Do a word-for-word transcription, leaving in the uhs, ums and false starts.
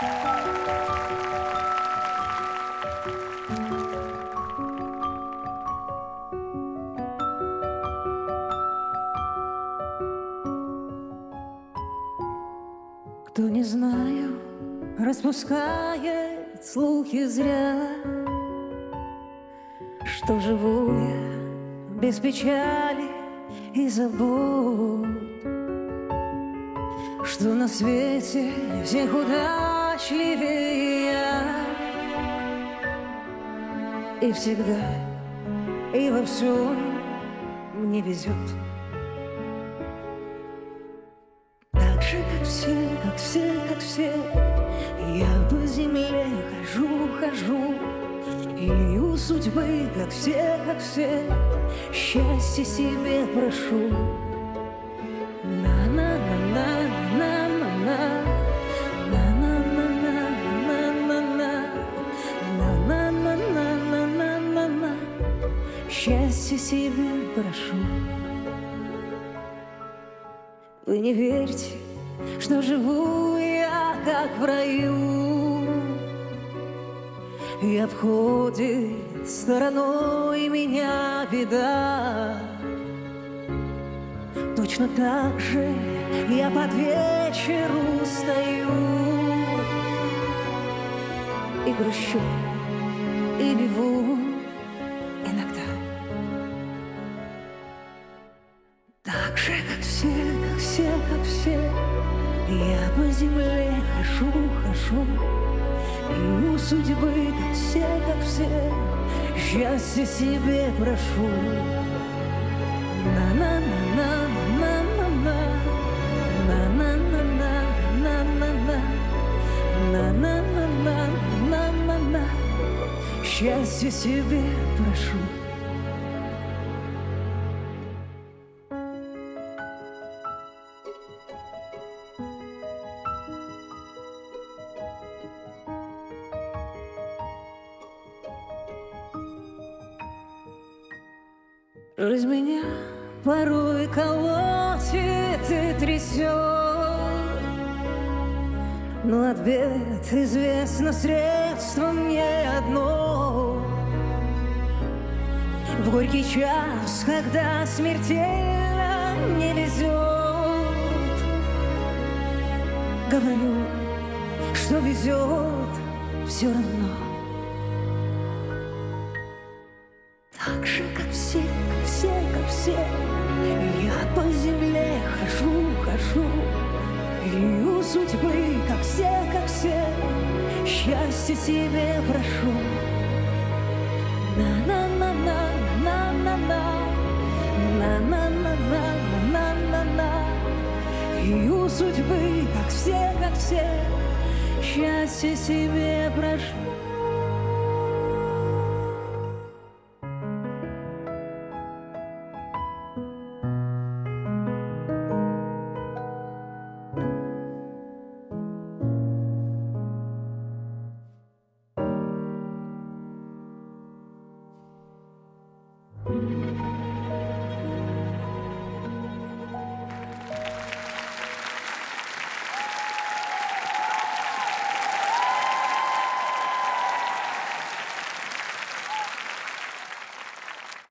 Кто, не знаю, распускает слухи зря, что живу я без печали и забот, что на свете всех удачливее я, и всегда, и во всем мне везет. Так же, как все, как все, как все, я по земле хожу, хожу, и лью судьбы, как все, как все, счастье себе прошу. На-на-на-на-на-на-на, на-на-на-на-на-на-на, на-на-на-на-на-на-на, счастье себе прошу. Вы не верите, что живу я как в раю, и обходит стороной меня беда. Точно так же я под вечер устаю и грущу, и реву иногда. Так же, как все, как все, как все, я по земле хожу, хожу, и у судьбы, как все, как все, счастье себе прошу. На-на-на-на-на-на-на, на-на-на-на-на-на-на, на-на-на-на-на-на, счастье себе прошу. Жизнь меня порой колотит и трясет, но от бед известно средство мне одно. В горький час, когда смертельно не везет, говорю, что везет все равно. Так же, как все, как все, как все, я по земле хожу, хожу, лью судьбы, как все, как все, счастье себе прошу. На-на-на-на-на-на-на, на-на-на-на-на-на-на, лью судьбы, как все, как все, счастье себе прошу.